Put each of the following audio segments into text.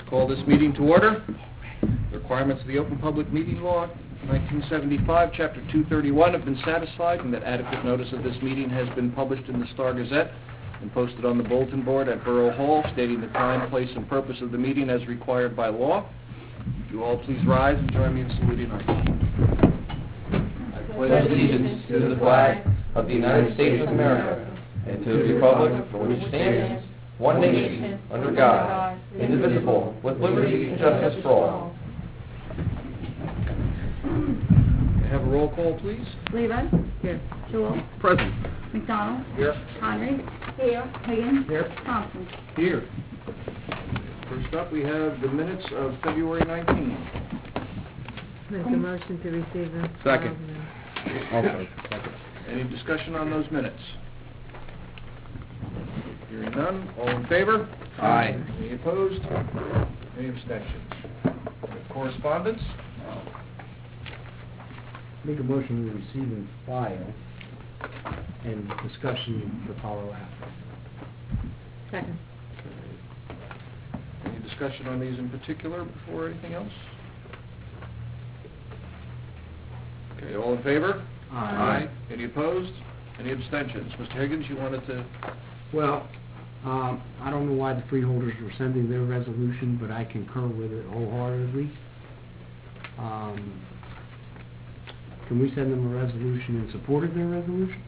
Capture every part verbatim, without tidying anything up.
Call this meeting to order. The requirements of the Open Public Meeting Law, nineteen seventy-five, Chapter two thirty-one, have been satisfied, and that adequate notice of this meeting has been published in the Star Gazette and posted on the bulletin board at Borough Hall, stating the time, place, and purpose of the meeting as required by law. Would you all please rise and join me in saluting our flag. I pledge allegiance to the flag of the United States of America and to the republic for which it stands, one nation, under God, indivisible, with liberty and justice for all. Have a roll call, please. Levi? Here. Jewell? Present. McDonald? Here. Connery? Here. Higgins? Here. Thompson? Here. First up, we have the minutes of February nineteenth. Make a motion to receive them. Second. Okay. Any discussion on those minutes? Hearing none, all in favor? Aye. Any opposed? Any abstentions? Correspondence? Make a motion to receive and file, and discussion to follow after. Second. Any discussion on these in particular before anything else? Okay, all in favor? Aye. Any opposed? Any abstentions? Mister Higgins, you wanted to... Well, um, I don't know why the freeholders were sending their resolution, but I concur with it wholeheartedly. Um, can we send them a resolution in support of their resolution?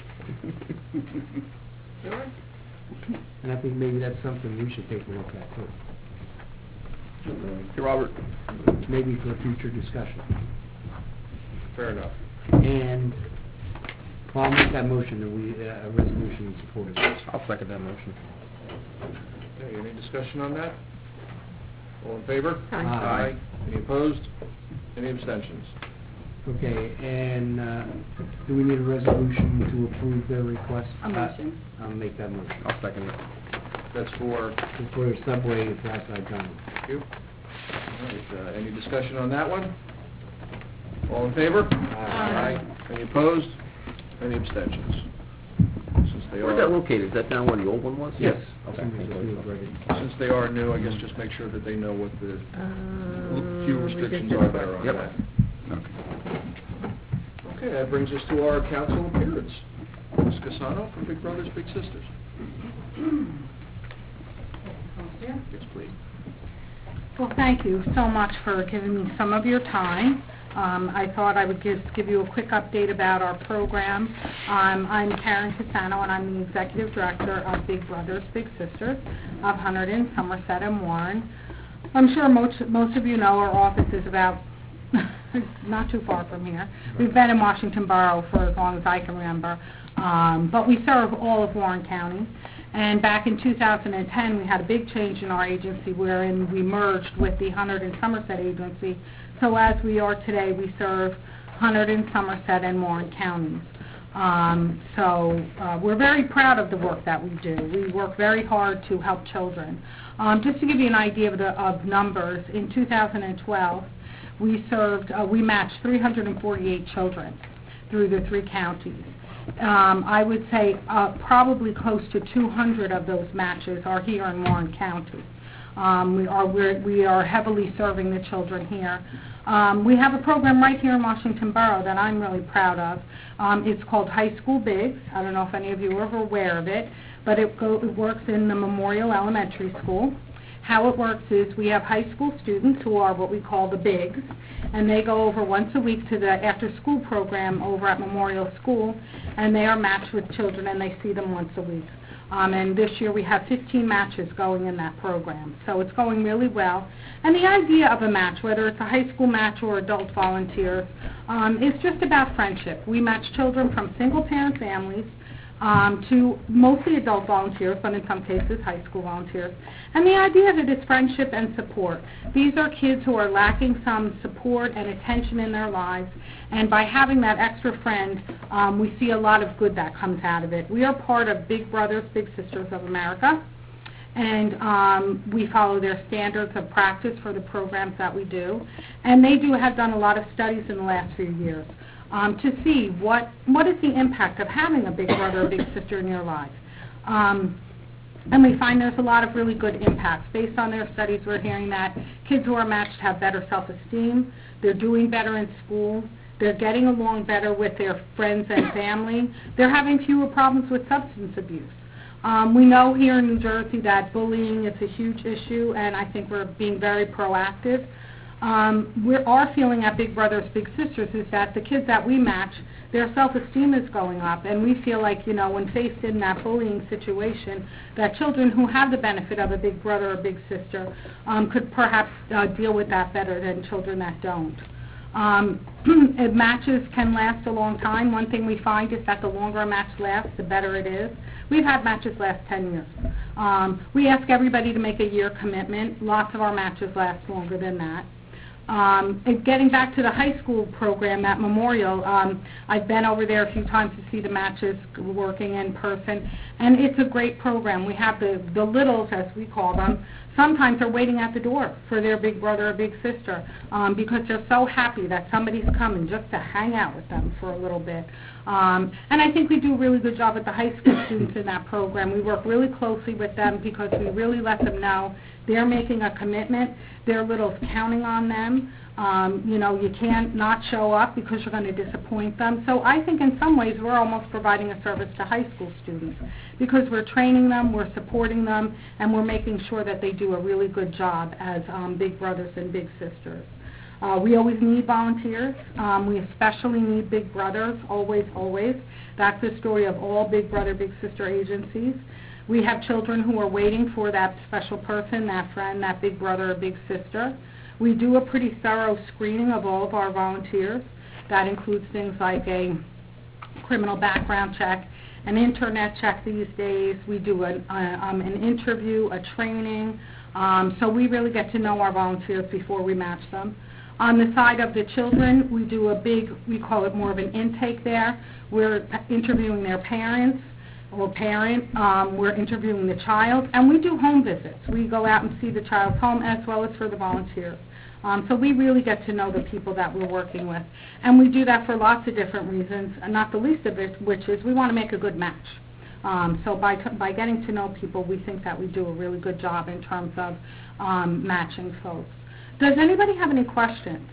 Sure. And I think maybe that's something we should take a look at too. Hey, Robert. Maybe for a future discussion. Fair enough. And well, I'll make that motion that we, uh, a resolution in support of this. I'll second that motion. Okay, any discussion on that? All in favor? Aye. Aye. Any opposed? Any abstentions? Okay, and uh, do we need a resolution to approve their request? A motion. Uh, I'll make that motion. I'll second it. That's for... For the subway for outside dining. Thank you. All right, uh, any discussion on that one? All in favor? Aye. Any opposed? Any abstentions? Since they Where's that are, located? Is that down where the old one was? Yes. Okay. Somebody just moved right in. since they are new, I guess just make sure that they know what the Um, few we restrictions did are this that are one. on Yep. that. Okay. Okay, that brings us to our council appearance. Miz Casano from Big Brothers Big Sisters. Yes, please. Well, thank you so much for giving me some of your time. Um, I thought I would give, give you a quick update about our program. Um, I'm Karen Casano, and I'm the Executive Director of Big Brothers Big Sisters of Hunterdon, Somerset, and Warren. I'm sure most, most of you know our office is about not too far from here. We've been in Washington Borough for as long as I can remember, um, but we serve all of Warren County. And back in two thousand ten, we had a big change in our agency wherein we merged with the Hunterdon Somerset agency. So as we are today, we serve Hunterdon, Somerset, and Warren counties. Um, so uh, we're very proud of the work that we do. We work very hard to help children. Um, just to give you an idea of, the, of numbers, in two thousand twelve, we served, uh, we matched three hundred forty-eight children through the three counties. Um, I would say uh, probably close to two hundred of those matches are here in Warren County. Um, we are we're, we are heavily serving the children here. Um, we have a program right here in Washington Borough that I'm really proud of. Um, it's called High School Bigs. I don't know if any of you are ever aware of it, but it, go, it works in the Memorial Elementary School. How it works is we have high school students who are what we call the bigs, and they go over once a week to the after-school program over at Memorial School, and they are matched with children, and they see them once a week. Um, and this year we have fifteen matches going in that program, so it's going really well. And the idea of a match, whether it's a high school match or adult volunteers, um, is just about friendship. We match children from single-parent families um, to mostly adult volunteers, but in some cases high school volunteers. And the idea of it is friendship and support. These are kids who are lacking some support and attention in their lives, and by having that extra friend, um, we see a lot of good that comes out of it. We are part of Big Brothers Big Sisters of America, and um, we follow their standards of practice for the programs that we do. And they do have done a lot of studies in the last few years um, to see what what is the impact of having a big brother or big sister in your life. Um, And we find there's a lot of really good impacts. Based on their studies, we're hearing that kids who are matched have better self-esteem, they're doing better in school, they're getting along better with their friends and family, they're having fewer problems with substance abuse. Um, we know here in New Jersey that bullying is a huge issue, and I think we're being very proactive. Um, we're, our feeling at Big Brothers Big Sisters is that the kids that we match, their self-esteem is going up, and we feel like, you know, when faced in that bullying situation, that children who have the benefit of a big brother or big sister um, could perhaps uh, deal with that better than children that don't. Um, matches can last a long time. One thing we find is that the longer a match lasts, the better it is. We've had matches last ten years. Um, we ask everybody to make a year commitment. Lots of our matches last longer than that. Um, and getting back to the high school program at Memorial, um, I've been over there a few times to see the matches working in person, and it's a great program. We have the, the littles, as we call them, sometimes are waiting at the door for their big brother or big sister um, because they're so happy that somebody's coming just to hang out with them for a little bit. Um, and I think we do a really good job with the high school students in that program. We work really closely with them because we really let them know they're making a commitment. Their littles counting on them. Um, you know, you can't not show up because you're going to disappoint them. So I think in some ways we're almost providing a service to high school students because we're training them, we're supporting them, and we're making sure that they do a really good job as um, big brothers and big sisters. Uh, we always need volunteers. Um, we especially need big brothers, always, always. That's the story of all big brother, big sister agencies. We have children who are waiting for that special person, that friend, that big brother or big sister. We do a pretty thorough screening of all of our volunteers. That includes things like a criminal background check, an internet check these days. We do an, uh, um, an interview, a training. Um, so we really get to know our volunteers before we match them. On the side of the children, we do a big, we call it more of an intake there. We're interviewing their parents or parent. Um, we're interviewing the child, and we do home visits. We go out and see the child's home as well as for the volunteers. Um, so we really get to know the people that we're working with. And we do that for lots of different reasons, and not the least of it, which is we want to make a good match. Um, so by, t- by getting to know people, we think that we do a really good job in terms of um, matching folks. Does anybody have any questions?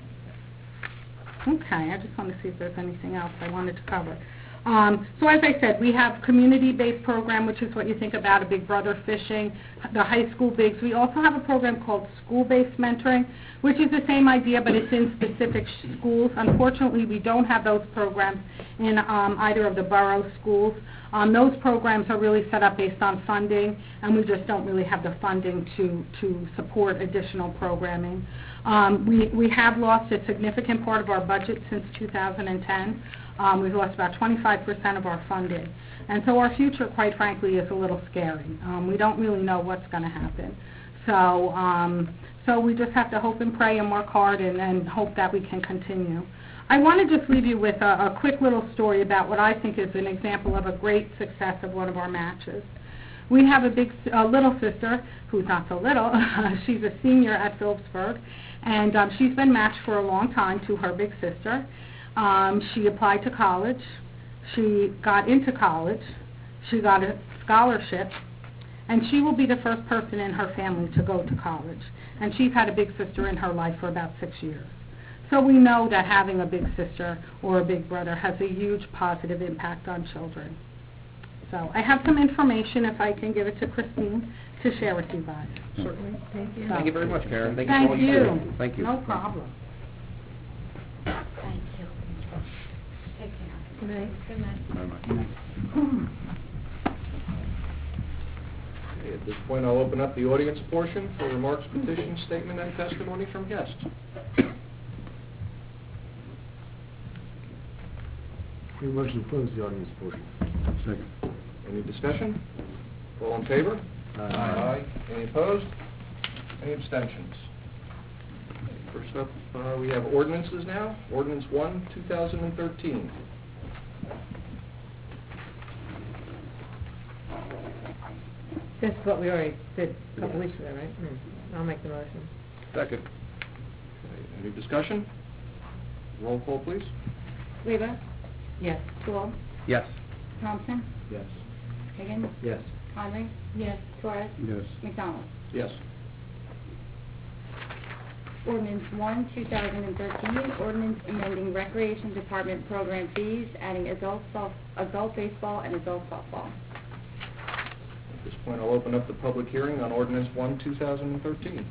Okay, I just want to see if there's anything else I wanted to cover. Um, so as I said, we have community-based program, which is what you think about a Big Brother fishing, the high school bigs. We also have a program called school-based mentoring, which is the same idea, but it's in specific sh- schools. Unfortunately, we don't have those programs in um, either of the borough schools. Um, those programs are really set up based on funding, and we just don't really have the funding to, to support additional programming. Um, we, we have lost a significant part of our budget since two thousand ten. Um, we've lost about twenty-five percent of our funding. And so our future, quite frankly, is a little scary. Um, we don't really know what's going to happen. So, um, so we just have to hope and pray and work hard and, and hope that we can continue. I want to just leave you with a, a quick little story about what I think is an example of a great success of one of our matches. We have a big, a little sister who's not so little. She's a senior at Phillipsburg, and um, she's been matched for a long time to her big sister. Um, she applied to college. She got into college. She got a scholarship, and she will be the first person in her family to go to college. And she's had a big sister in her life for about six years. So we know that having a big sister or a big brother has a huge positive impact on children. So I have some information, if I can give it to Christine, to share with you guys. Certainly. Thank you. Thank you very much, Karen. Thank, Thank you for all you you. do. Thank you. No problem. Thank you. Take care. Good night. Good night. Very much. Okay, at this point, I'll open up the audience portion for remarks, petitions, statement, and testimony from guests. Make a motion to close the audience portion. Second. Any discussion? All in favor? Aye. Any opposed? Any abstentions? First up, uh, we have ordinances now. Ordinance one, two thousand thirteen. This is what we already did a couple weeks ago, right? Mm. I'll make the motion. Second. Okay, any discussion? Roll call, please. Reba? Yes. Sewell? Yes. Thompson? Yes. Higgins? Yes. Conley? Yes. Torres? Yes. McDonald? Yes. Ordinance one, two thousand thirteen, ordinance amending Recreation Department program fees, adding adult soft, adult baseball and adult softball. At this point, I'll open up the public hearing on ordinance one, two thousand thirteen.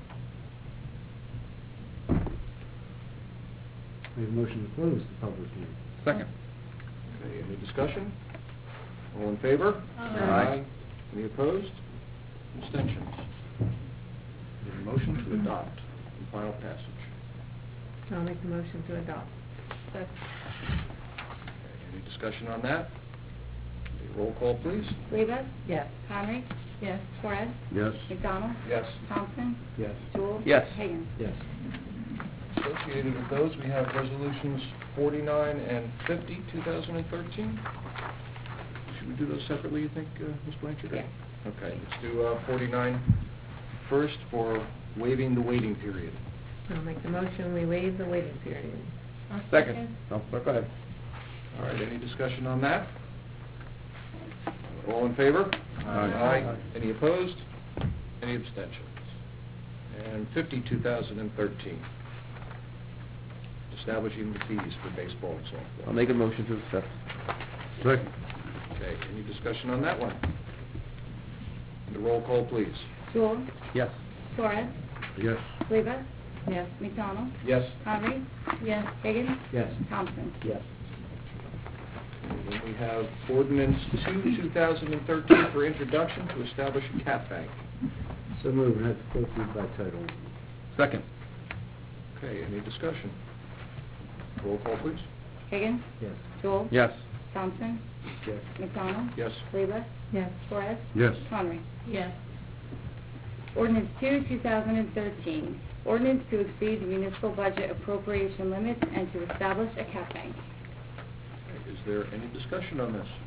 Make a motion to close the public hearing. Second. Okay, any discussion? All in favor? Aye. Any opposed? Abstentions? Need a motion to adopt in final passage. I'll make the motion to adopt. Okay, any discussion on that? Okay, roll call, please. Rivas? Yes. Conley? Yes. Torres? Yes. McDonald? Yes. Thompson? Yes. Jewell? Yes. Higgins? Yes. Associated with those, we have resolutions forty-nine and fifty, two thousand thirteen. Should we do those separately, you think, uh, Miz Blanchard? Yes. Okay, let's do uh, forty-nine first for waiving the waiting period. I'll make the motion, we waive the waiting period. Second. Oh, go ahead. All right, any discussion on that? All in favor? Aye. Any opposed? Any abstentions? And fifty, two thousand thirteen, establishing the fees for baseball and softball. I'll make a motion to accept. Second. Okay, any discussion on that one? The roll call, please. Jewell? Yes. Torres? Yes. Rivas? Yes. McDonald? Yes. Conley? Yes. Higgins? Yes. Thompson? Yes. And then we have ordinance two, two thousand thirteen for introduction to establish a cap bank. So moved, have to go through by title. Second. Okay, any discussion? Roll call, please. Higgins? Yes. Jewell? Yes. Thompson? Yes. McDonald? Yes. Rivas? Yes. Torres? Yes. Conley? Yes. Ordinance two, two thousand thirteen, ordinance to exceed the municipal budget appropriation limits and to establish a cap bank. Okay, is there any discussion on this?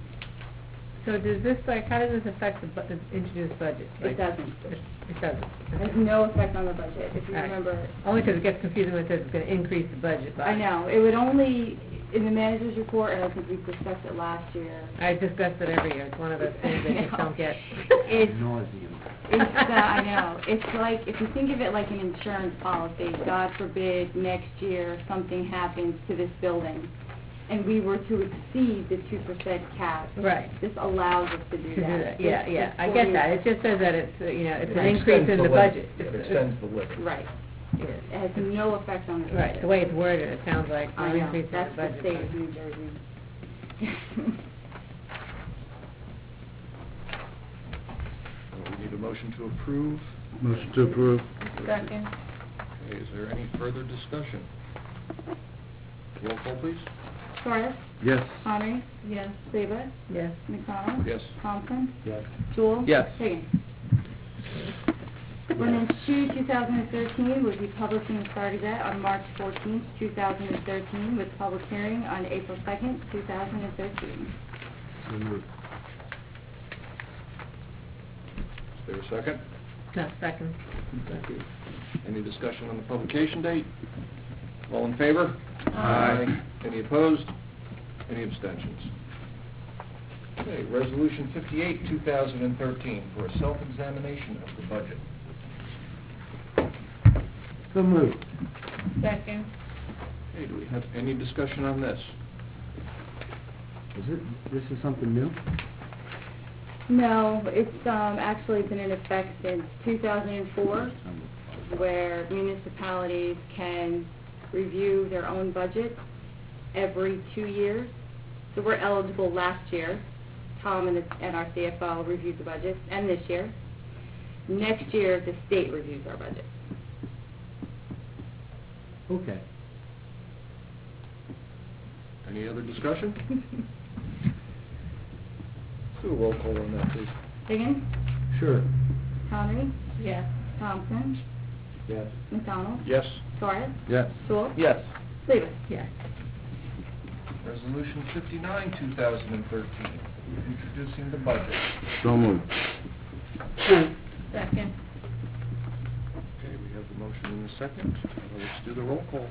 So does this, like, how does this affect the bu- the introduced budget? It Like, doesn't. It it doesn't? It has no effect on the budget, if you All right. remember. Only because it gets confusing when it says it's going to increase the budget by... I know, it would only, in the manager's report, and I think we discussed it last year. I discuss it every year. It's one of those things that just don't get... It's, Nauseam. it's, uh, I know, it's like, if you think of it like an insurance policy, God forbid, next year, something happens to this building, and we were to exceed the two percent cap. Right. This allows us to do To that. do that, yeah, It's- yeah, it's I for get you. that. It just says that it's, uh, you know, it's It an increase extends in the limit. budget. It It's- extends the limit. Right. Yeah. It has no effect on the budget. Right, the way it's worded, it sounds like I we're know, increasing the that's the budget. state by- of New Jersey. So we need a motion to approve. Motion to approve. Second. Okay, is there any further discussion? Roll call, please. Torres? Yes. Conley? Yes. Rivas? Yes. McDonald? Yes. Thompson? Yes. Jewell? Yes. Higgins? Ordinance two, two thousand thirteen will be published in the Star Gazette on March fourteenth, two thousand thirteen, with public hearing on April second, two thousand thirteen. So moved. Is there a second? No, second. Thank you. Any discussion on the publication date? All in favor? Aye. Any opposed? Any abstentions? Okay, Resolution fifty-eight, two thousand thirteen, for a self-examination of the budget. So moved. Second. Okay, do we have any discussion on this? Is it, this is something new? No, it's um, actually been in effect since two thousand four, where municipalities can review their own budget every two years. So we're eligible last year. Tom and, the, and our C F O reviewed the budget, and this year. Next year, the state reviews our budget. Okay. Any other discussion? Do a roll call on that, please. Higgins? Sure. Connery? Yes. Thompson? Yes. McDonald? Yes. Torres? Yes. Jewell? Yes. Rivas? Yes. Resolution fifty-nine, two thousand thirteen, introducing the budget. So moved. Second. Okay, we have the motion in the second. Now let's do the roll call.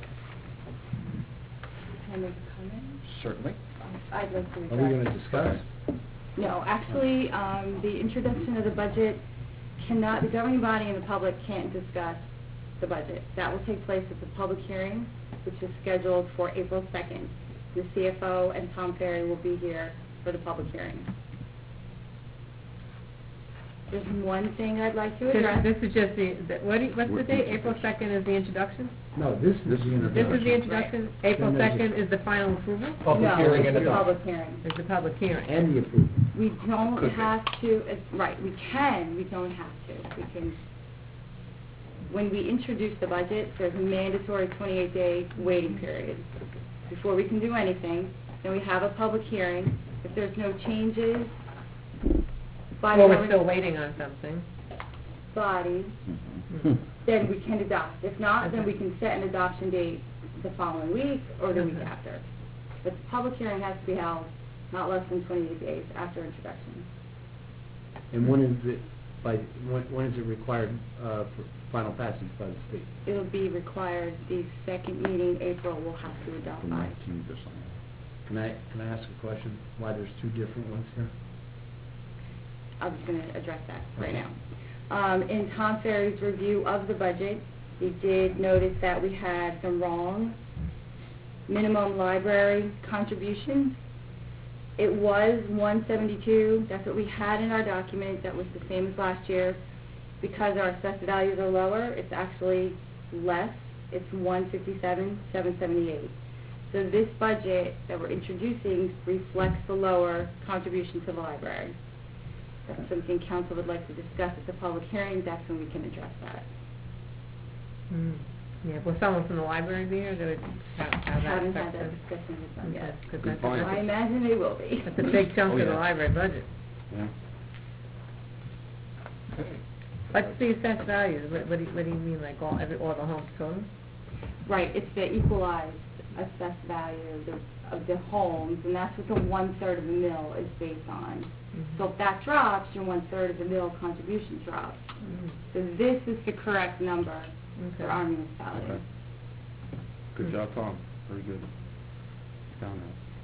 Can I make a comment? Certainly. I'd like to Are we address... going to discuss? No, actually, um, the introduction of the budget cannot, the governing body and the public can't discuss the budget. That will take place at the public hearing, which is scheduled for April second. The C F O and Tom Ferry will be here for the public hearing. There's one thing I'd like to This, address. this is just the, the- what do you, what's the date? April second is the introduction? No, this is the introduction. This is the introduction, April Then there's a- second is the final approval? Public No, hearing it's and the adoption. public hearing. Is the public hearing? And the approval. We don't Could be. have to, uh, right, we can, we don't have to. We can, when we introduce the budget, there's a mandatory twenty-eight day waiting period before we can do anything. Then we have a public hearing. If there's no changes by the Well, we're still governing waiting on something. body, Hmm. then we can adopt. If not, then Okay. we can set an adoption date the following week or the week Okay. after. But the public hearing has to be held not less than twenty-eight days after introduction. And when is it, by, when, when is it required, uh, for final passage by the state? It'll be required, the second meeting in April will have to adopt by. Can I, can I ask a question? Why there's two different ones here? I was going to address that right now. Um, in Tom Ferry's review of the budget, he did notice that we had some wrong minimum library contributions. It was one seventy-two, that's what we had in our document, that was the same as last year. Because our assessed values are lower, it's actually less, it's one fifty-seven, seven seventy-eight. So this budget that we're introducing reflects the lower contribution to the library. If that's something council would like to discuss at the public hearing, that's when we can address that. Mm. Yeah, will someone from the library be here? That would, how, how that Haven't had affects that us? discussion with them yet. Okay, 'cause Good that's, point. I that's, imagine they will be. a, that's a big chunk Oh, of the yeah. library budget. Yeah. Okay. What's the assessed values? What, what do you, what do you mean, like all, every, all the homes total? Right, it's the equalized assessed value of the, of the homes, and that's what the one-third of the mill is based on. So if that drops, your one-third of the mill contribution drops. Mm. So this is the correct number for Okay. our municipality. Okay. Good job, Tom. Very good. Found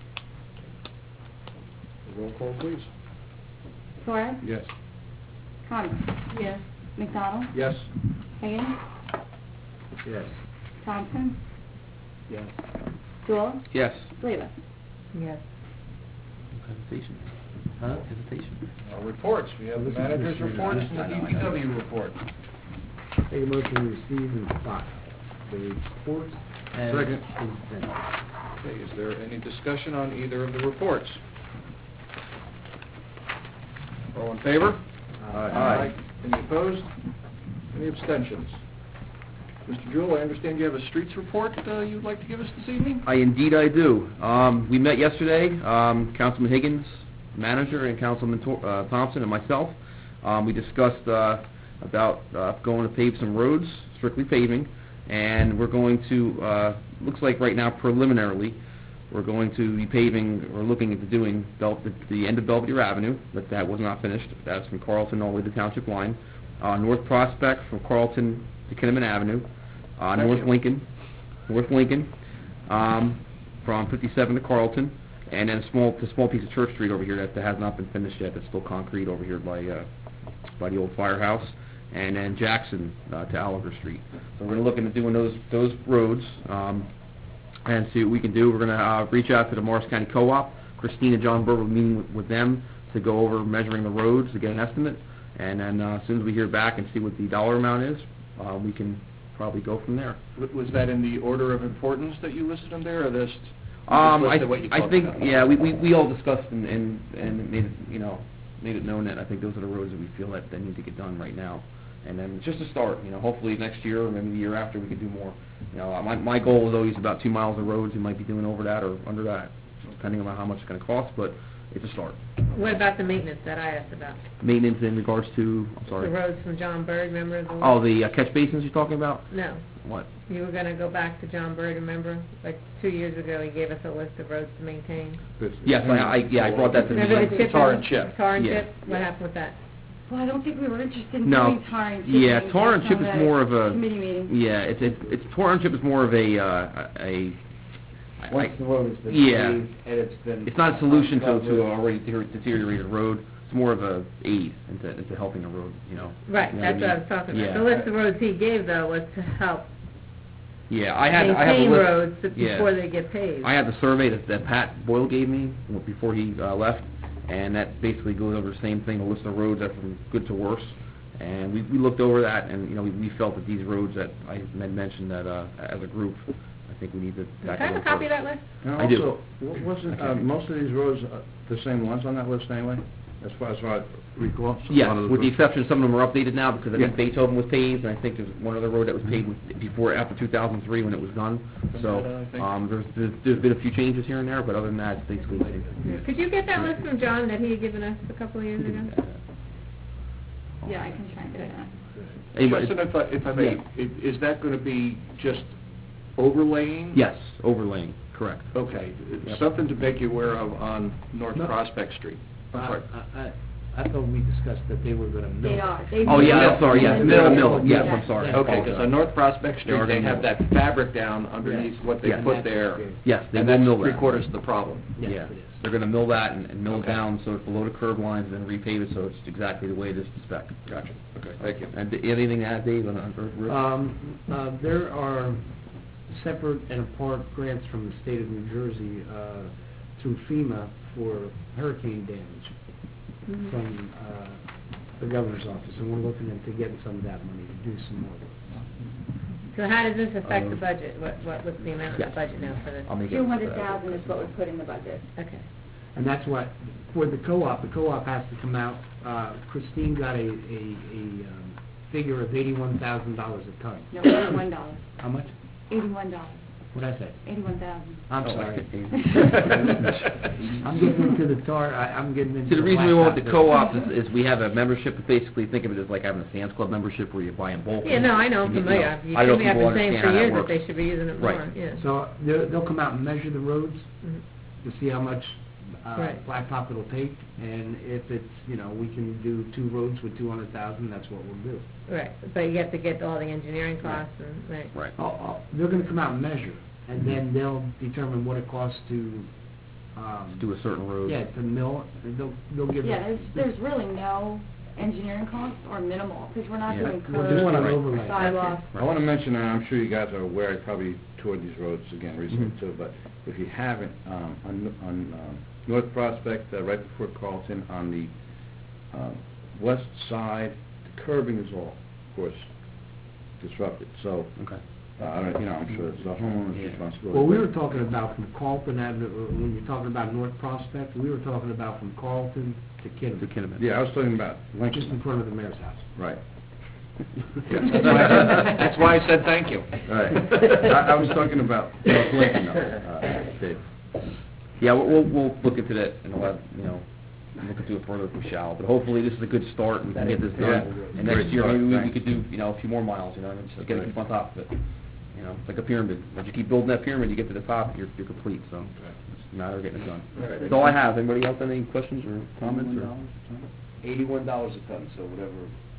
that. Roll call, please. Torres? Yes. Connor? Yes. McDonald? Yes. Higgins? Yes. Thompson? Yes. Sewell? Yes. Levis? Yes. Hesitation. Huh? Hesitation. Our reports, we have the This is manager's Mister report and the I know, D I P know. W report. Take a motion to receive and file the reports as Second. presented. Okay, is there any discussion on either of the reports? All in favor? Aye. Any opposed? Any abstentions? Mister Jewell, I understand you have a streets report uh, you'd like to give us this evening? I indeed I do. Um, we met yesterday, um, Councilman Higgins, manager, and Councilman Tor- uh, Thompson and myself. Um, we discussed uh, about uh, going to pave some roads, strictly paving, and we're going to, uh, looks like right now preliminarily, we're going to be paving, or looking into doing Bel- the, the end of Belvedere Avenue, but that was not finished. That's from Carlton all the way to Township line. Uh, North Prospect from Carlton to Kinnaman Avenue. Uh, Thank North you. Lincoln, North Lincoln, um, from fifty-seven to Carlton, and then a small, a small piece of Church Street over here that, that has not been finished yet. That's still concrete over here by, uh, by the old firehouse, and then Jackson uh, to Oliver Street. So we're looking at doing those those roads, um, and see what we can do. We're going to uh, reach out to the Morris County Co-op. Christina John Burr will be meeting with, with them to go over measuring the roads to get an estimate, and then uh, as soon as we hear back and see what the dollar amount is, uh, we can probably go from there. W- Was that in the order of importance that you listed them there, or this? you Um, just I, listed what you I talked think, about? yeah, we, we, we all discussed and, and, and made it, you know, made it known that I think those are the roads that we feel that, that need to get done right now. And then just to start, you know, hopefully next year or maybe the year after we can do more. You know, my, my goal is always about two miles of roads. We might be doing over that or under that, depending on how much it's gonna cost, but it's a start. What about the maintenance that I asked about? Maintenance in regards to, I'm The sorry. roads from John Bird, remember the one? Oh, the uh, catch basins you're talking about? No. What? You were gonna go back to John Bird, remember? Like two years ago, he gave us a list of roads to maintain. Yes, I, I, yeah, I brought that to the Remember meeting. the chip? Tar and chip. Tar and Yeah. chip? What happened with that? Well, I don't think we were interested in No. doing tar and chip. Yeah, meetings. tar and That's chip on is the more of a- Committee meeting. Yeah, it's it's it's tar and chip is more of a uh, a I- Once I- the road has been yeah. paved and it's been... It's not a solution to, to covered. an already deter- deteriorated road, it's more of a aid into, into helping a road, you know. Right, You know that's what I mean? was talking about. Yeah. The list of roads he gave, though, was to help Yeah, I had, I have a maintain list. roads that- yeah. before they get paved. I have the survey that, that Pat Boyle gave me before he uh, left, and that basically goes over the same thing, a list of roads that from good to worse. And we, we looked over that, and, you know, we, we felt that these roads that I had mentioned that, uh, as a group, I think we need to Can I tackle have them a copy of first. that list? And I do. also, wa- wasn't, uh, most of these roads uh, the same ones on that list anyway, as far as I recall? So a lot Yeah, of the with the roads- exception, some of them are updated now, because I think Yeah. Beethoven was paved, and I think there's one other road that was paved with- before, after two thousand three when it was done. So, I think. um, there's, there's, there's been a few changes here and there, but other than that, it's basically the same. Could you get that list from John that he had given us a couple of years ago? Yeah, I can try and do that. Anybody- Uh, Justin, if I, if I may, Yeah. i- is that going to be just overlaying? Yes, overlaying, correct. Okay, Yep. something to make you aware of on North No. Prospect Street. I'm sorry. I, I, I thought we discussed that they were gonna mill. They are. They Oh, yeah, mill. I'm sorry, yes, And they're then gonna mill, yes, Yeah. I'm sorry. I Okay, because apologize. on North Prospect They are Street, they gonna have mill. that fabric down underneath Yes. what they Yes. put there. Yes, they And will that's mill that. three quarters of the problem. Yes, Yeah, it is. they're gonna mill that and, and mill it Okay. down so it's below the curb lines, and then repave it so it's exactly the way it is to spec. Gotcha. Okay, thank you. And d- anything to add, Dave, on, on Earth Ridge? Um, uh, there are separate and apart grants from the state of New Jersey, uh, through FEMA for hurricane damage Mhm. from, uh, the governor's office, and we're looking into getting some of that money to do some more work. So how does this affect the Um, budget? What, what, what's the amount of Yes. the budget now for this? I'll make it. Two hundred thousand is what we put in the budget. Okay. And that's what, for the co-op, the co-op has to come out, uh, Christine got a, a, a, um, figure of eighty-one thousand dollars a ton. No, eighty-one dollars. How much? Eighty-one dollars. What'd I say? Eighty-one thousand. I'm Oh, sorry. okay. I'm getting into the tar, I, I'm getting into See, the the reason we went with the blacktop co-op is, is we have a membership, basically think of it as like having a Sam's Club membership where you buy in bulk. Yeah, no, I know, I'm You know, familiar. You I don't should know be if people after saying understand for how that years that works. they should be using it Right. more, yeah. So they'll, they'll come out and measure the roads Mhm. to see how much, uh, Right. blacktop it'll take, and if it's, you know, we can do two roads with two hundred thousand, that's what we'll do. Right, but you have to get all the engineering costs and, right. Right. Oh, oh, they're gonna come out and measure, and then they'll determine what it costs to, um, Do a certain road. yeah, to mill, they'll, they'll give. Yeah, it- there's, there's really no engineering costs or minimal, because we're not Yeah. doing We're doing an curbs, overlay. sidewalks. I want to mention, and I'm sure you guys are aware, I probably toured these roads again recently Mhm. too, but if you haven't, um, on, on um, North Prospect, uh, right before Carlton, on the um, west side, the curbing is all, of course, disrupted, so, Okay. uh, I don't, you know, I'm sure it's the homeowner's Yeah. responsibility. Well, we were talking about from Carlton Avenue, uh, when you're talking about North Prospect, we were talking about from Carlton to To Kinnaman, Kinnaman. Yeah, I was talking about just in Lincoln, front of the mayor's house. right. That's why I said- that's why I said thank you. Right. I, I was talking about North Lincoln, though, uh, Dave. Yeah, we'll, we'll, we'll look into that and we'll have, you know, look into it further if we shall. But hopefully this is a good start and we can get this done. Yeah. And next Great year start, maybe we- we thanks. could do, you know, a few more miles, you know, and just gotta right. keep on top of it. You know, it's like a pyramid. Once you keep building that pyramid, you get to the top, you're, you're complete, so it's a matter of getting it done. All right. That's all I have. Anybody else have any questions or comments or? Eighty-one dollars a ton, so whatever.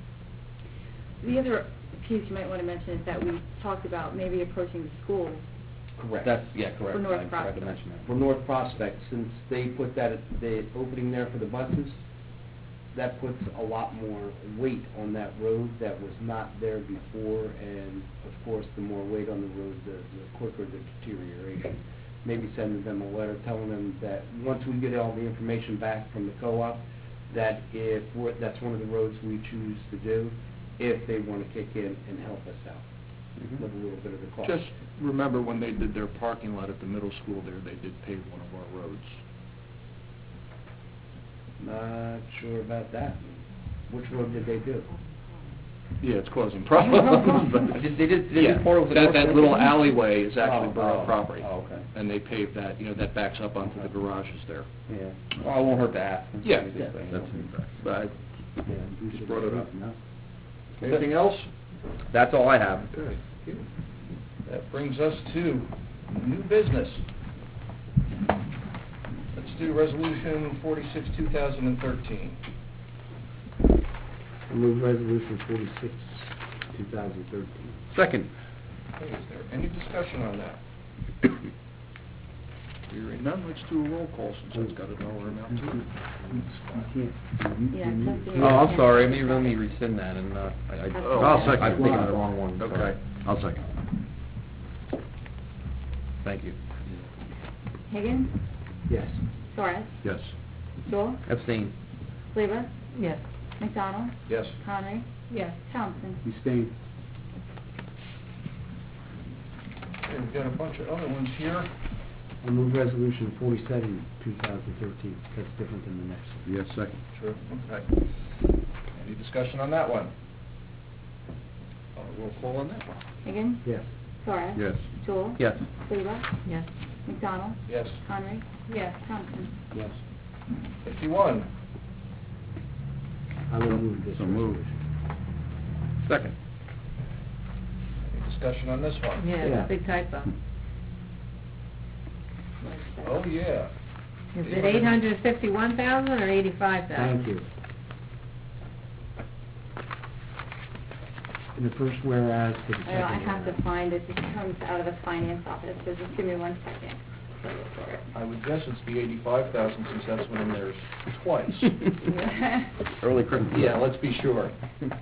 The other piece you might want to mention is that we talked about maybe approaching the schools. Correct. That's, yeah, correct. For North I forgot to Prospect. mention that. For North Prospect, since they put that, the opening there for the buses, that puts a lot more weight on that road that was not there before, and of course, the more weight on the road, the, the quicker the deterioration. Maybe sending them a letter telling them that, once we get all the information back from the co-op, that if we're, that's one of the roads we choose to do, if they want to kick in and help us out Mhm. with a little bit of the cost. Just remember when they did their parking lot at the middle school there, they did pave one of our roads. Not sure about that. Which road did they do? Yeah, it's causing problems, but. They did, they did, they Yeah, did part of the that, North that Lincoln? little alleyway is actually Oh, borough oh, property. Oh, okay. And they paved that, you know, that backs up onto the garages there. Yeah. Well, it won't hurt to ask. Yeah. Yeah. That's, But I Yeah, we just should- brought it up. Anything else? that's all I have. Okay. That brings us to new business. Let's do resolution forty-six, two thousand thirteen. I move resolution forty-six, two thousand thirteen. Second. Okay, is there any discussion on that? Hearing none, let's do a roll call since it's got a dollar amount to it. You can't. Yeah, trustee Oh, I'm Richardson. sorry, let me, let me rescind that, and, uh, I, I... Oh, I'll second. I'm thinking of the wrong one, sorry. Okay. I'll second. Thank you. Higgins, Yes. Suarez, Yes. Joel, Abstain. Cleaver, Yes. McDonald, Yes. Conway, Yes. Thompson. You staying? Okay, we've got a bunch of other ones here. I'll move resolution forty-seven, two thousand thirteen. That's different than the next one. Yes, second. Sure. Okay. Any discussion on that one? Uh, roll call on that one. Higgins, Yes. Suarez, Yes. Joel, Yes. Cleaver, Yes. McDonald, Yes. Conway, Yes. Thompson. Yes. Fifty-one. I will move this So moved. resolution. Second. Any discussion on this one? Yeah, Yeah. it's a big typo. Oh, yeah. Is it eight hundred fifty-one thousand or eighty-five thousand? Thank you. In the first whereas to the I second know, I have to whereas. find it, this comes out of the finance office, so just give me one second. to look for it. I would guess it's the eighty-five thousand since that's been in there twice. Early Christmas. Yeah, let's be sure.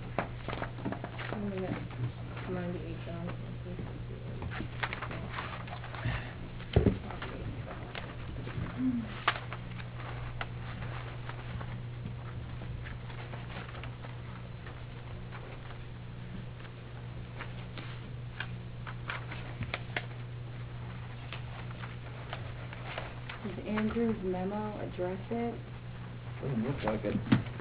Does Andrew's memo address it? Doesn't look like it.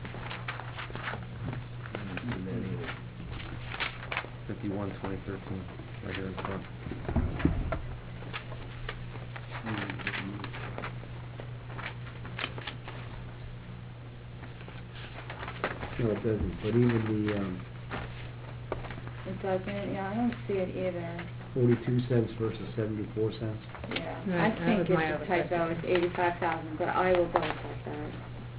Fifty-one, twenty thirteen, right here in front. No, it doesn't, but even the, um, It doesn't, yeah, I don't see it either. forty-two cents versus seventy-four cents. Yeah, Right, I that think was it's my a other typo, question. it's eighty-five thousand, but I will double check that.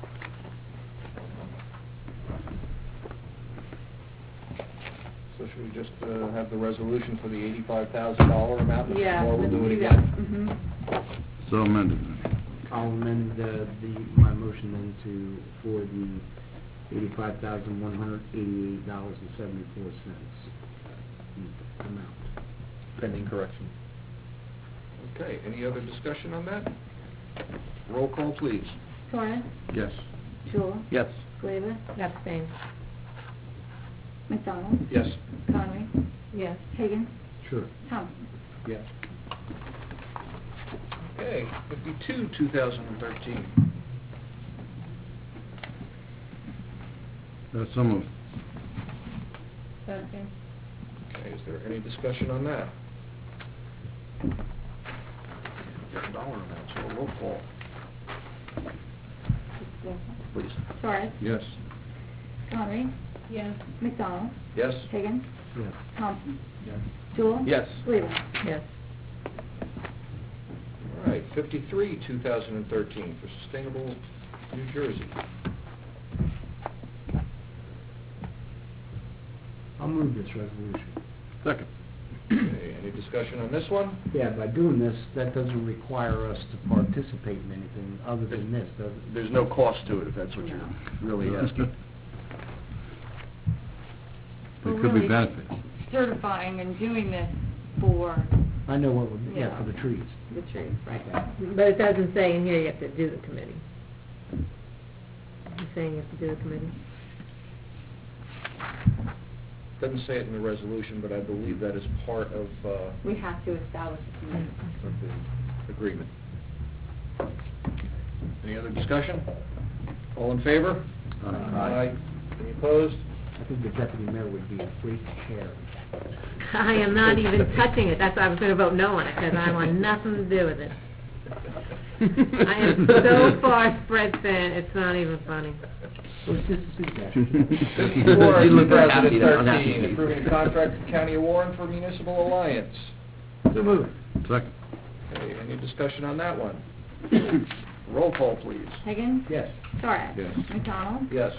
So should we just uh, have the resolution for the eighty-five thousand dollar amount, and Yeah, or we'll let's do it do that. again? Mhm. So amended. I'll amend uh, the, my motion then to, for the eighty-five thousand, one hundred eighty-eight dollars and seventy-four cents amount. Pending correction. Okay, any other discussion on that? Roll call, please. Suarez, Yes. Jewel, Yes. Cleaver, Abstain. McDonald, Yes. Conway, Yes. Higgins, Sure. Thompson. Yes. Okay, fifty-two, two thousand thirteen. Uh, so moved. Second. Okay, is there any discussion on that? Got a dollar amount, so a roll call, please. Suarez, Yes. Conway, Yes. McDonald, Yes? Higgins, Yes. Thompson. Yes. Jewel. Yes. Cleaver. Yes. All right, fifty-three, two thousand thirteen, for Sustainable New Jersey. I'll move this resolution. Second. Okay, any discussion on this one? Yeah, by doing this, that doesn't require us to participate in anything other than this, does it? There's no cost to it, if that's what you're really asking. There We're could be really benefits. Certifying and doing this for I know what would, yeah, Yeah. for the trees. the trees, right? But it doesn't say in here you have to do the committee. It's saying you have to do the committee. Doesn't say it in the resolution, but I believe that is part of, uh, We have to establish a committee. of the agreement. Any other discussion? All in favor? Aye. Any opposed? I think the deputy mayor would be a great chair. I am not even touching it. That's why I was going to vote no on it, because I want nothing to do with it. I am so far spread thin, it's not even funny. It was just a suggestion. Fifty-four, You look two very thousand happy, unhappy. thirteen, approving contract with County of Warren for Municipal Alliance. So moved. Second. Okay, any discussion on that one? Roll call, please. Higgins? Yes. Suarez? Yes. McDonald? Yes.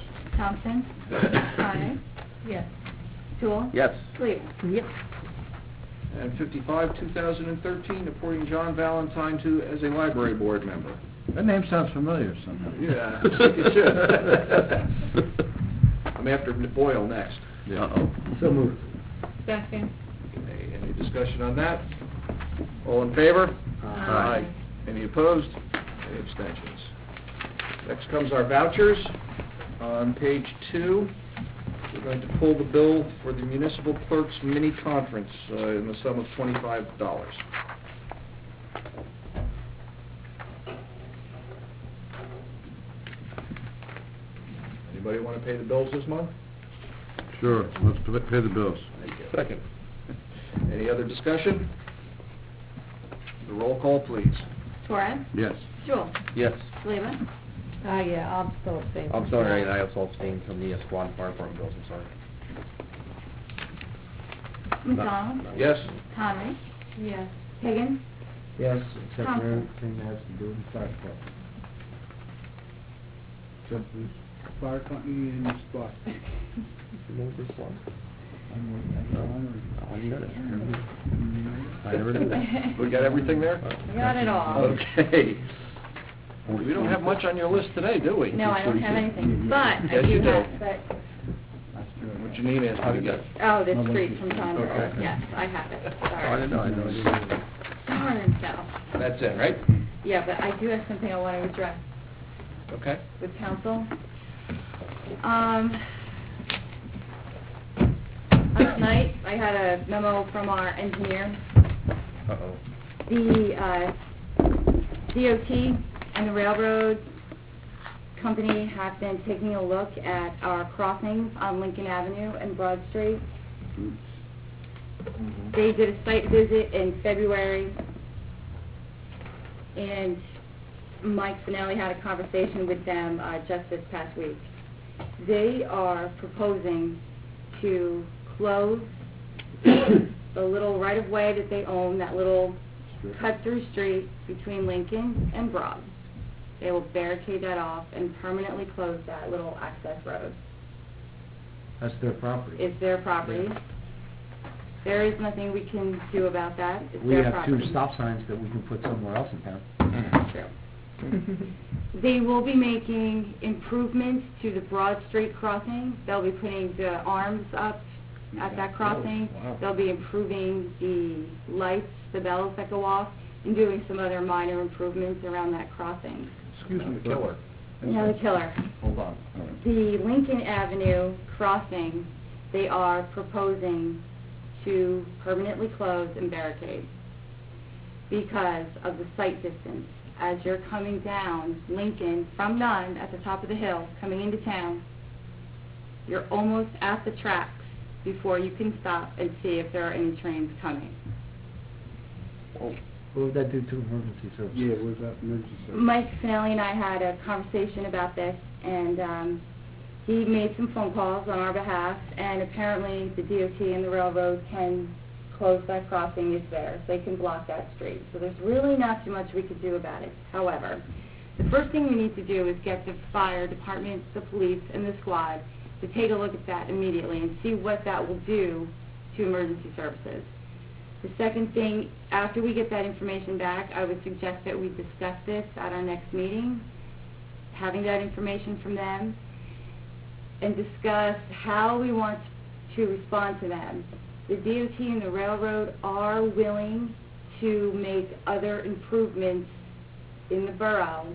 Thompson? Conway? Yes. Jewel? Yes. Cleaver. Yep. And fifty-five, two thousand thirteen, appointing John Valentine to, as a library board member. That name sounds familiar somehow. Yeah, I think it should. I'm after Boyle next. Yeah. Uh-oh. So moved. Second. Okay, any discussion on that? All in favor? Aye. Any opposed? Any abstentions? Next comes our vouchers. On page two, we're going to pull the bill for the municipal clerk's mini conference uh, in the sum of twenty-five dollars. Anybody want to pay the bills this month? Sure, let's p- pay the bills. Second. Any other discussion? The roll call, please. Torres? Yes. Jewel? Yes. Leva? Oh, yeah, I'll still abstain. I'm sorry, I also abstained from the uh, squad and fire department bills, I'm sorry. McDonald? Yes? Conley? Yes. Higgins? Yes, except for Thompson. everything that has to do with the fire department. Except the fire company and the squad. Move this one. I'm with Oh, you got it. I never knew that. We got everything there? We got it all. Okay. We don't have much on your list today, do we? No, I don't have anything, but I Yes, you do do. have, but, What you need is, How you got it? oh, the street from Conley. Okay. Yes, I have it, Oh, I didn't know, I sorry. know, I didn't know. Darn, so. that's it, right? Yeah, but I do have something I want to address Okay. with council. Um, last night, I had a memo from our engineer. Uh-oh. The, uh, D O T and the railroad company have been taking a look at our crossings on Lincoln Avenue and Broad Street. They did a site visit in February, and Mike Finelli had a conversation with them uh, just this past week. They are proposing to close the little right-of-way that they own, that little cut-through street between Lincoln and Broad. They will barricade that off and permanently close that little access road. That's their property. It's their property. There is nothing we can do about that. It's We their have property. two stop signs that we can put somewhere else in town. True. They will be making improvements to the Broad Street crossing. They'll be putting the arms up at that crossing. Oh, wow. They'll be improving the lights, the bells that go off, and doing some other minor improvements around that crossing. Excuse me, killer. Now the killer. Hold on. The Lincoln Avenue crossing, they are proposing to permanently close and barricade because of the sight distance. As you're coming down Lincoln from Nunn at the top of the hill, coming into town, you're almost at the tracks before you can stop and see if there are any trains coming. What would that do to emergency services? Yeah, what about emergency services? Mike Finelli and I had a conversation about this, and um, he made some phone calls on our behalf, and apparently the D O T and the railroad can close that crossing is there, so they can block that street. So there's really not too much we could do about it. However, the first thing we need to do is get the fire department, the police, and the squad to take a look at that immediately and see what that will do to emergency services. The second thing, after we get that information back, I would suggest that we discuss this at our next meeting, having that information from them, and discuss how we want to respond to them. The D O T and the railroad are willing to make other improvements in the borough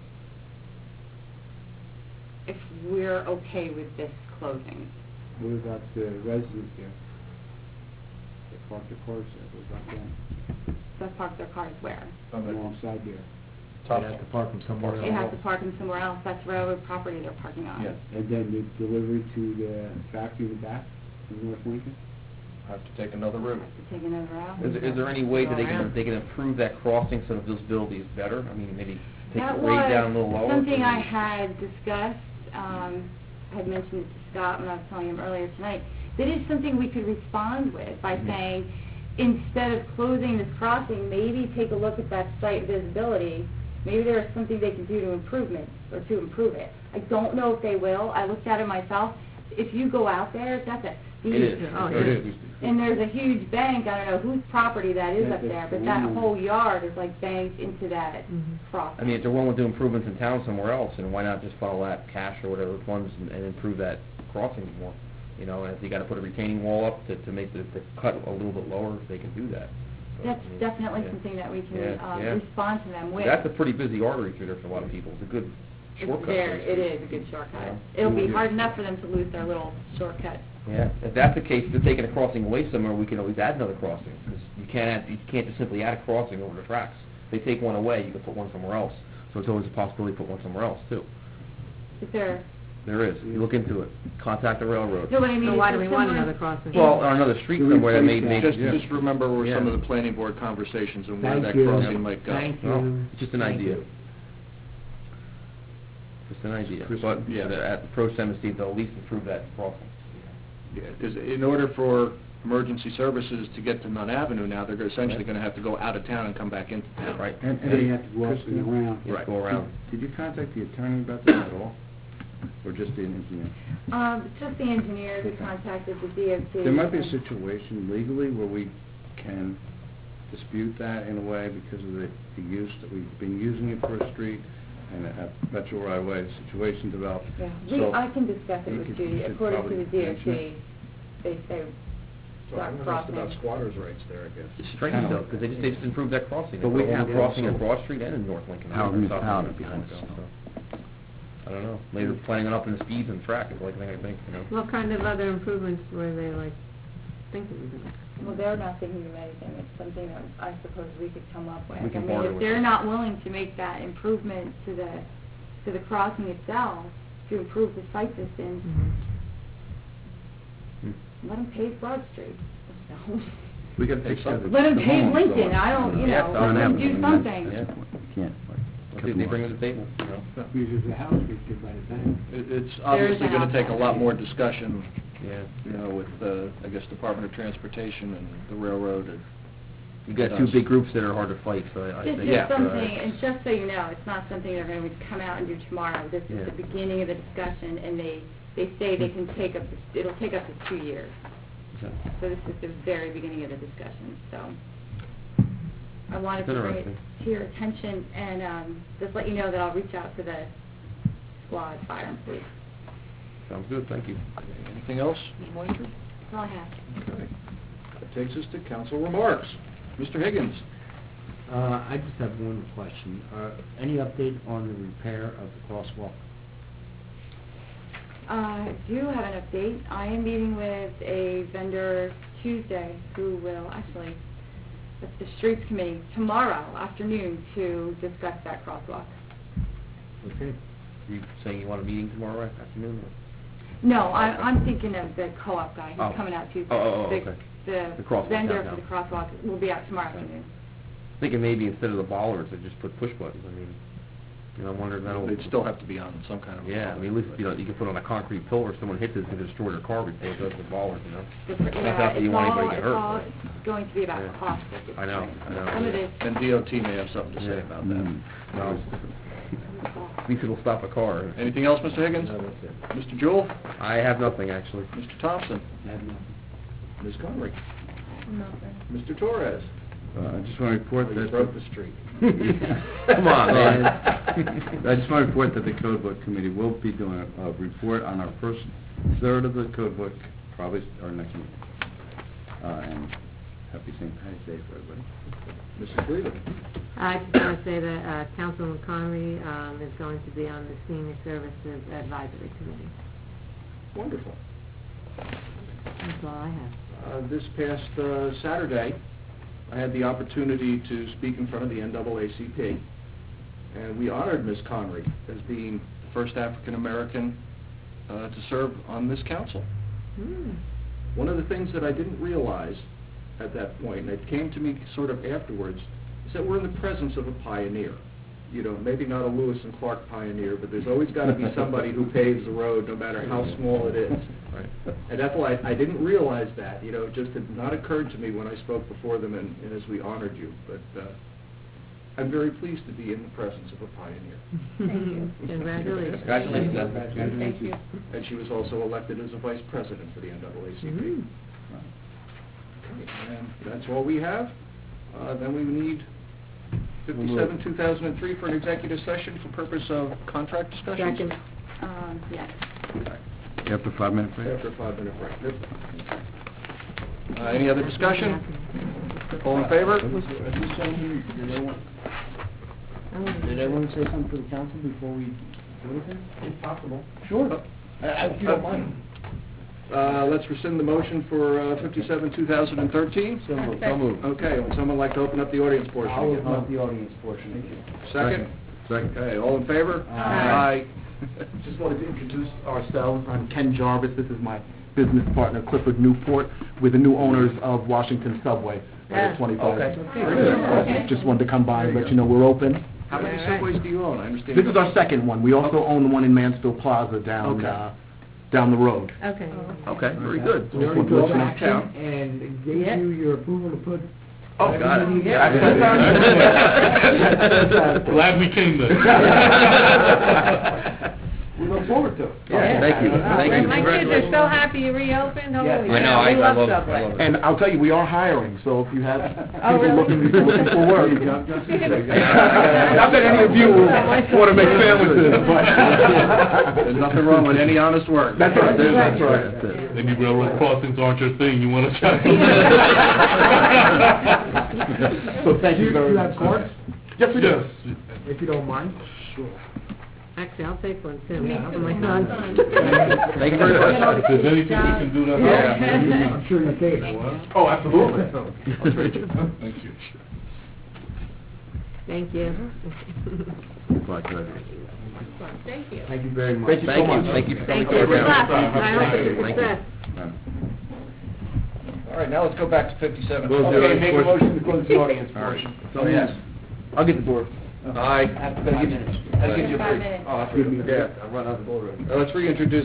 if we're okay with this closing. What about the residents there? They park their cars there, what about them? So park their cars where? Alongside there. Top They have to park them somewhere They else. have to park them somewhere else. That's railroad property they're parking on. Yeah. And then the delivery to the factory in the back, in North Lincoln? Have to take another route. Take another route. Is, is there any way that they can, they can improve that crossing so that visibility is better? I mean, maybe take That the grade down a little was lower? something I had discussed, um, I had mentioned it to Scott when I was telling him earlier tonight. That is something we could respond with by saying, instead of closing this crossing, maybe take a look at that site visibility. Maybe there is something they can do to improvement, or to improve it. I don't know if they will. I looked at it myself. if you go out there, that's a steep. It is. Oh, It yeah. is. And there's a huge bank, I don't know whose property that is up there, but that whole yard is like banked into that Mhm. crossing. I mean, if they're willing to do improvements in town somewhere else, and why not just follow that cash or whatever funds and, and improve that crossing more? You know, and if you got to put a retaining wall up to, to make the, the cut a little bit lower, they can do that. So, That's I mean, definitely yeah. something that we can, Yeah, um, yeah. respond to them with. That's a pretty busy artery through there for a lot of people. It's a good It's shortcut. there, so to it speak. is a good shortcut. Yeah. It'll be Yeah. hard enough for them to lose their little shortcut. Yeah, if that's the case, if they're taking a crossing away somewhere, we can always add another crossing, because you can't add, you can't just simply add a crossing over the tracks. If they take one away, you can put one somewhere else. So it's always a possibility to put one somewhere else, too. Is there, There is. You look into it. Contact the railroad. no, but I mean, So is why do there we want somewhere- another crossing? Well, on another street To somewhere that may, replace may, that. Just, yeah. just remember where some of Yeah. the planning board conversations and where Thank that you. crossing might go. Thank Well, you. it's just an Thank idea. you. Just an idea. Chris, But, yeah. yeah, at the pro tem, they'll at least improve that crossing. Yeah, because in order for emergency services to get to Nunn Avenue now, they're essentially Right. going to have to go out of town and come back into town. Right. And, And they have to go up and around. Yeah, Right. go around. Did you contact the attorney about that at all? Or just the engineer? Um, just the engineers who contacted the D O T. There might be a situation legally where we can dispute that in a way because of the, the use that we've been using it for a street and a metro right away situation developed. Yeah, we, So I can discuss it you with could- Judy. you should According to probably the D O mention T, it. they say start crossing. squatters' rights there, I guess. It's strange though, because they just, they just improved that crossing. But They we put a have whole crossing also- on Broad Street and in North Lincoln. Our South municipality Lincoln, behind us. so. I don't know. Maybe they're planning on upping the speeds on the track, is the only thing I think, you know. What kind of other improvements were they like thinking of doing? Well, they're not thinking of anything. It's something that I suppose we could come up with. We can I mean, barter if with they're them. not willing to make that improvement to the, to the crossing itself, to improve the sight distance, Hmm. let them pave Broad Street. No. We gotta take care of the Let them the pave homeowners, Lincoln, though. I don't, you Yeah, know, Southern let them Avenue, do and something. Yeah. that's- You can't, like, Let's see what they bring to the table, you know. Because the house was did by the bank. It- It's obviously a going house to take a out lot there. more discussion, Yeah. you know, with, uh, I guess, Department of Transportation and the railroad. and- You got two big groups that are hard to fight, so I, I This think. is uh, something, and just so you know, it's not something they're going to come out and do tomorrow. This Yeah. is the beginning of the discussion, and they, they say they can take up, to- it'll take up to two years. Okay. So this is the very beginning of the discussion, so. I wanted That's to bring it interesting. to your attention and, um, just let you know that I'll reach out to the squad, fire and police. Sounds good, thank you. Anything else, Miz Blanchard? That's all I have. Okay. That takes us to council remarks. Mister Higgins? Uh, I just have one question. Uh, any update on the repair of the crosswalk? I do have an update. I am meeting with a vendor Tuesday who will, actually, that's the streets committee, tomorrow afternoon to discuss that crosswalk. Okay. You saying you want a meeting tomorrow afternoon? No, I, I'm thinking of the co-op guy Oh. who's coming out Tuesday. Oh, oh, oh, The- okay. The The crosswalk vendor downtown. for the crosswalk will be out tomorrow Okay. afternoon. Thinking maybe instead of the bollards, they just put push buttons, I mean, you know, I wonder if that'll... They'd still have to be on some kind of... Yeah, I mean, at least, you know, you can put on a concrete pillar, if someone hits it, it's going to destroy their car before it does the bollards, you know? Just- Not yeah, that you it's want all- anybody to get hurt. It's all but- going to be about Yeah. cost at this I know, point. I know, Some of yeah. this, And D O T may have something to say Yeah. about that. Mm. No. At least it'll stop a car. Anything else, Mister Higgins? No, that's it. Mister Jewell? I have nothing, actually. Mister Thompson? I have nothing. Miz Connery? nothing. Mister Torres? Uh, I just want to report You that... broke the streak. Come on, man. I just want to report that the Code Book Committee will be doing a, a report on our first third of the Code Book, probably our next meeting. Uh, and happy Saint Patty's Day for everybody. Mister Cleveland? I just want to say that uh, Councilman Connery um, is going to be on the Senior Services Advisory Committee. Wonderful. That's all I have. Uh, This past uh, Saturday, I had the opportunity to speak in front of the N double A C P, and we honored Miz Connery as being the first African-American uh, to serve on this council. Hmm. One of the things that I didn't realize at that point, and it came to me sort of afterwards, is that we're in the presence of a pioneer. You know, maybe not a Lewis and Clark pioneer, but there's always got to be somebody who paves the road, no matter how small it is. Right. And that's why I, I didn't realize that, you know, it just had not occurred to me when I spoke before them and, and as we honored you. But uh, I'm very pleased to be in the presence of a pioneer. Thank you. Congratulations. Congratulations. Thank you. And she was also elected as a vice president for the N double A C P. Mhm. And that's all we have. Uh, Then we need fifty-seven, two thousand three for an executive session for purpose of contract discussions. Second. Um, yes. After five minute break? After a five-minute break. Good. Uh, Any other discussion? All in favor? Did everyone say something to the council before we do anything? If possible. Sure. If you don't mind. Uh, Let's rescind the motion for uh, fifty-seven, two thousand thirteen. So moved. So moved. Okay, would someone like to open up the audience portion I'll again? open up the audience portion. Thank you. Second? Second. Okay, all in favor? Aye. Just wanted to introduce ourselves. I'm Ken Jarvis. This is my business partner, Clifford Newport. We're the new owners of Washington Subway right Yeah. at twenty-five. Okay. Okay. Just wanted to come by and let you know we're open. How many All right. subways do you own? I understand. This is our second one. We also own the one in Mansfield Plaza down, Okay. uh, down the road. Okay. Okay, very good. We Just already want to let took you know. action and gave Yeah. you your approval to put... Oh, got it. Yeah. Glad we came then. We look forward to it. Yeah, thank you. Oh, Thank you. My kids are so happy you reopened, holy Yes. cow. I know, I We I love it, Subway. I love it. And I'll tell you, we are hiring, so if you have Oh, people really? looking, looking for work. Not Not that any of you want to make sandwiches, but... There's nothing wrong with any honest work. That's right, that's right. That's it. Maybe railroad crossings aren't your thing, you want to try. So thank Do you you very do much. have cards, Yes, we do. if you don't mind? Actually, I'll take one too, for my son. Thank you very much. If there's anything we can do to help. Yeah. I'm sure you take. Oh, absolutely. Thank you. Thank you. Like that. Thank you. Thank you very much. Thank you so Thank you. much. Thank you for coming Thank to you. our Good luck. town. I hope it's a Thank you. success. All right, now let's go back to fifty-seven. Close the Okay, audience make a portion. motion to close the audience All right. portion. So, yes. I'll get the door. Aye. Gotta give you- gotta give you a Five break. minutes. Oh, that's right. Yeah, I run out the door already. Uh, Let's reintroduce